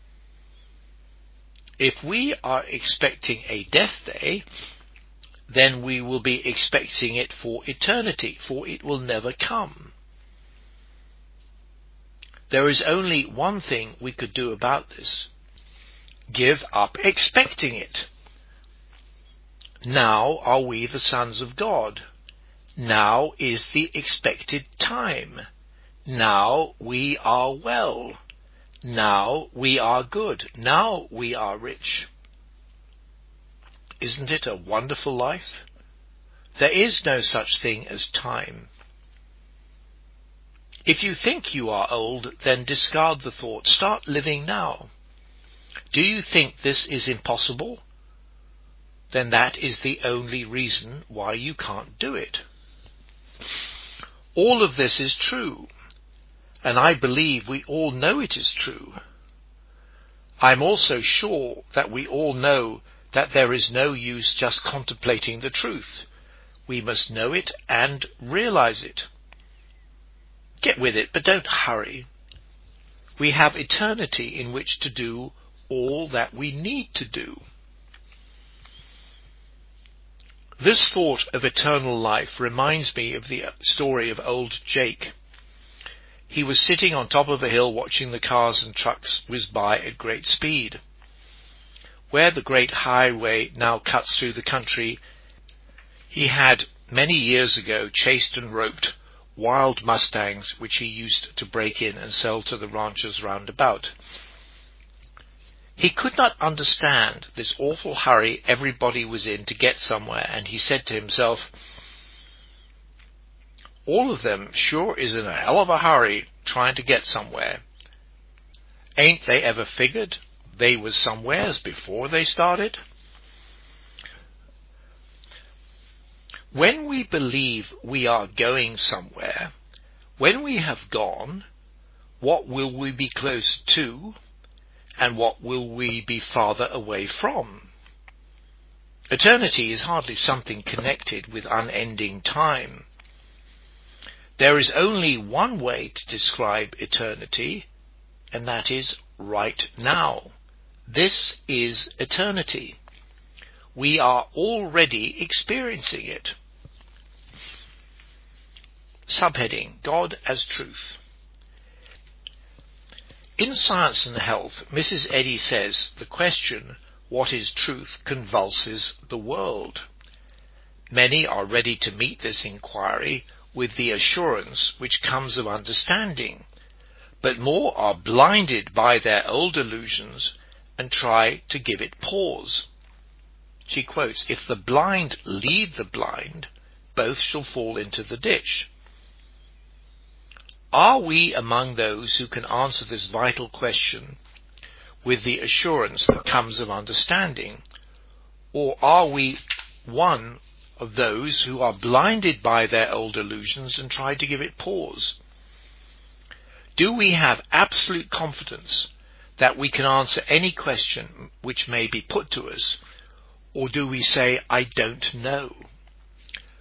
If we are expecting a death day, then we will be expecting it for eternity, for it will never come. There is only one thing we could do about this: give up expecting it. Now are we the sons of God. Now is the expected time. Now we are well. Now we are good. Now we are rich. Isn't it a wonderful life? There is no such thing as time. If you think you are old, then discard the thought. Start living now. Do you think this is impossible? Then that is the only reason why you can't do it. All of this is true, and I believe we all know it is true. I'm also sure that we all know that there is no use just contemplating the truth. We must know it and realize it. Get with it, but don't hurry. We have eternity in which to do all that we need to do. This thought of eternal life reminds me of the story of old Jake. He was sitting on top of a hill watching the cars and trucks whiz by at great speed. Where the great highway now cuts through the country, he had many years ago chased and roped wild mustangs which he used to break in and sell to the ranchers round about. He could not understand this awful hurry everybody was in to get somewhere, and he said to himself, "All of them sure is in a hell of a hurry trying to get somewhere. Ain't they ever figured they was somewheres before they started?" When we believe we are going somewhere, when we have gone, what will we be close to, and what will we be farther away from? Eternity is hardly something connected with unending time. There is only one way to describe eternity, and that is right now. This is eternity. We are already experiencing it. Subheading: God as Truth. In Science and Health, Missus Eddy says the question, what is truth, convulses the world. Many are ready to meet this inquiry with the assurance which comes of understanding, but more are blinded by their old illusions and try to give it pause. She quotes, "If the blind lead the blind, both shall fall into the ditch." Are we among those who can answer this vital question with the assurance that comes of understanding, or are we one of those who are blinded by their old illusions and try to give it pause? Do we have absolute confidence that we can answer any question which may be put to us, or do we say, "I don't know"?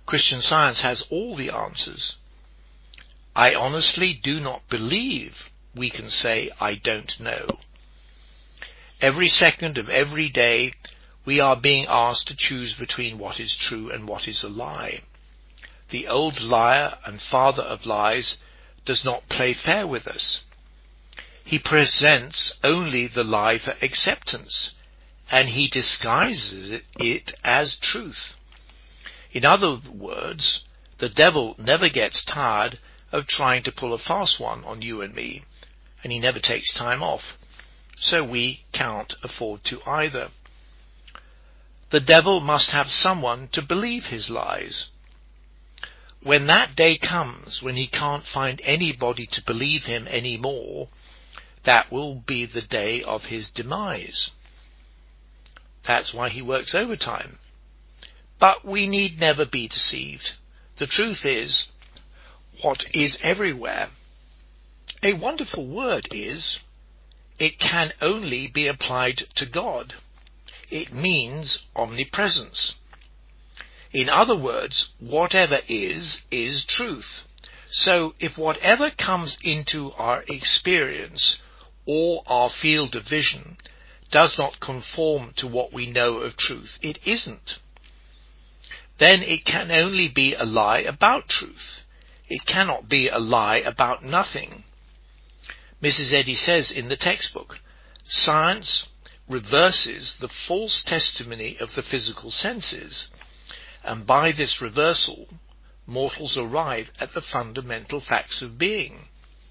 Christian Science has all the answers. I honestly do not believe we can say, I don't know. Every second of every day, we are being asked to choose between what is true and what is a lie. The old liar and father of lies does not play fair with us. He presents only the lie for acceptance, and he disguises it, it as truth. In other words, the devil never gets tired of trying to pull a fast one on you and me, and he never takes time off, so we can't afford to either. The devil must have someone to believe his lies. When that day comes when he can't find anybody to believe him anymore, that will be the day of his demise. That's why he works overtime. But we need never be deceived. The truth is, what is everywhere. A wonderful word is, it can only be applied to God. It means omnipresence. In other words, whatever is, is truth. So if whatever comes into our experience or our field of vision does not conform to what we know of truth, it isn't. Then it can only be a lie about truth. It cannot be a lie about nothing. Missus Eddy says in the textbook, science reverses the false testimony of the physical senses, and by this reversal, mortals arrive at the fundamental facts of being.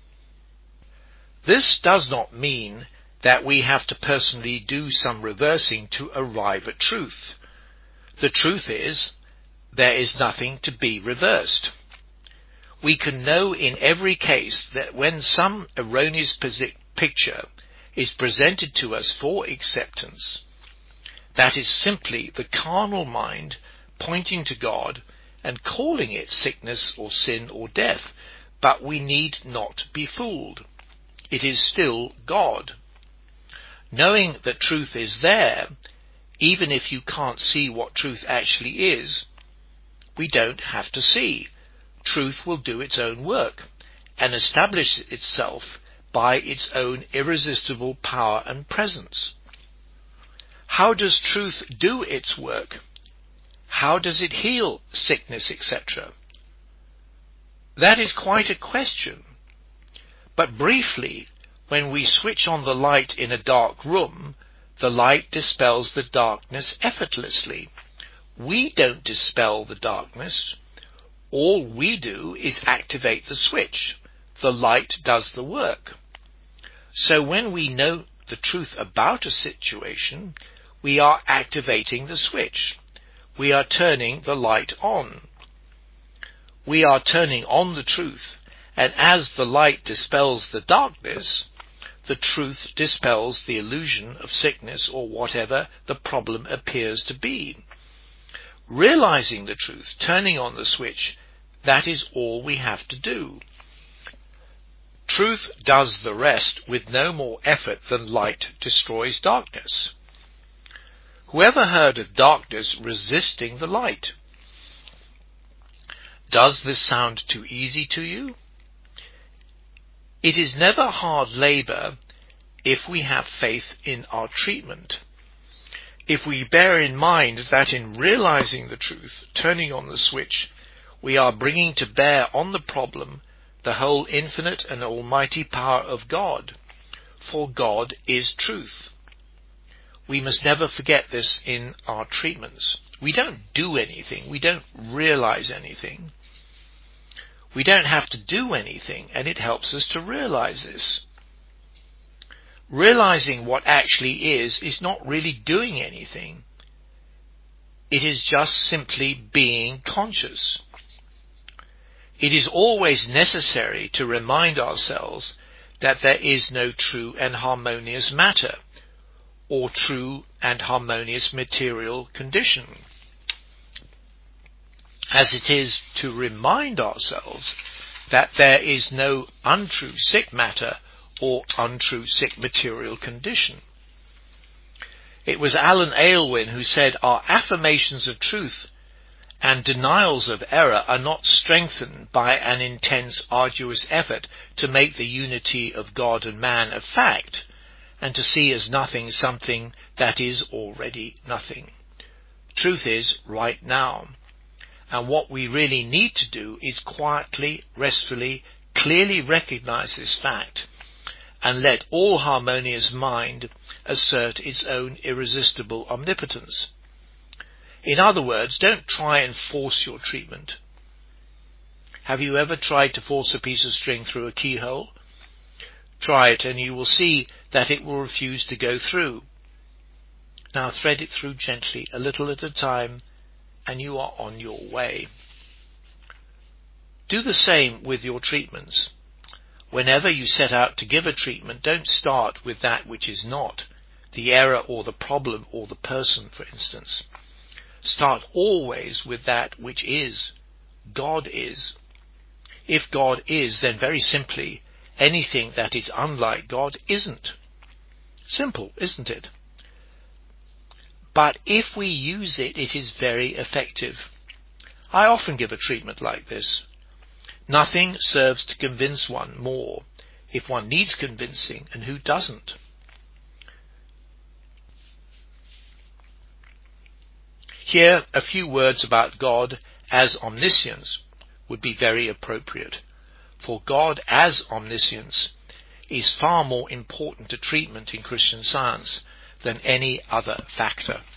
This does not mean that we have to personally do some reversing to arrive at truth. The truth is, there is nothing to be reversed. We can know in every case that when some erroneous picture is presented to us for acceptance, that is simply the carnal mind pointing to God and calling it sickness or sin or death, but we need not be fooled. It is still God. Knowing that truth is there, even if you can't see what truth actually is, we don't have to see. Truth will do its own work and establish itself by its own irresistible power and presence. How does truth do its work? How does it heal sickness, et cetera? That is quite a question. But briefly, when we switch on the light in a dark room, the light dispels the darkness effortlessly. We don't dispel the darkness. All we do is activate the switch. The light does the work. So when we know the truth about a situation, we are activating the switch. We are turning the light on. We are turning on the truth, and as the light dispels the darkness, the truth dispels the illusion of sickness or whatever the problem appears to be. Realizing the truth, turning on the switch, that is all we have to do. Truth does the rest with no more effort than light destroys darkness. Whoever heard of darkness resisting the light? Does this sound too easy to you? It is never hard labor if we have faith in our treatment. If we bear in mind that in realizing the truth, turning on the switch, we are bringing to bear on the problem the whole infinite and almighty power of God, for God is truth. We must never forget this in our treatments. We don't do anything. We don't realize anything. We don't have to do anything, and it helps us to realize this. Realizing what actually is is not really doing anything. It is just simply being conscious. It is always necessary to remind ourselves that there is no true and harmonious matter, or true and harmonious material condition, as it is to remind ourselves that there is no untrue sick matter or untrue sick material condition. It was Alan Aylwin who said, our affirmations of truth And denials of error are not strengthened by an intense, arduous effort to make the unity of God and man a fact, and to see as nothing something that is already nothing. Truth is right now. And what we really need to do is quietly, restfully, clearly recognize this fact, and let all harmonious mind assert its own irresistible omnipotence. In other words, don't try and force your treatment. Have you ever tried to force a piece of string through a keyhole? Try it and you will see that it will refuse to go through. Now thread it through gently, a little at a time, and you are on your way. Do the same with your treatments. Whenever you set out to give a treatment, don't start with that which is not, the error or the problem or the person, for instance. Start always with that which is. God is. If God is, then very simply, anything that is unlike God isn't. Simple, isn't it? But if we use it, it is very effective. I often give a treatment like this. Nothing serves to convince one more if one needs convincing, and who doesn't? Here, a few words about God as omniscience would be very appropriate, for God as omniscience is far more important to treatment in Christian Science than any other factor.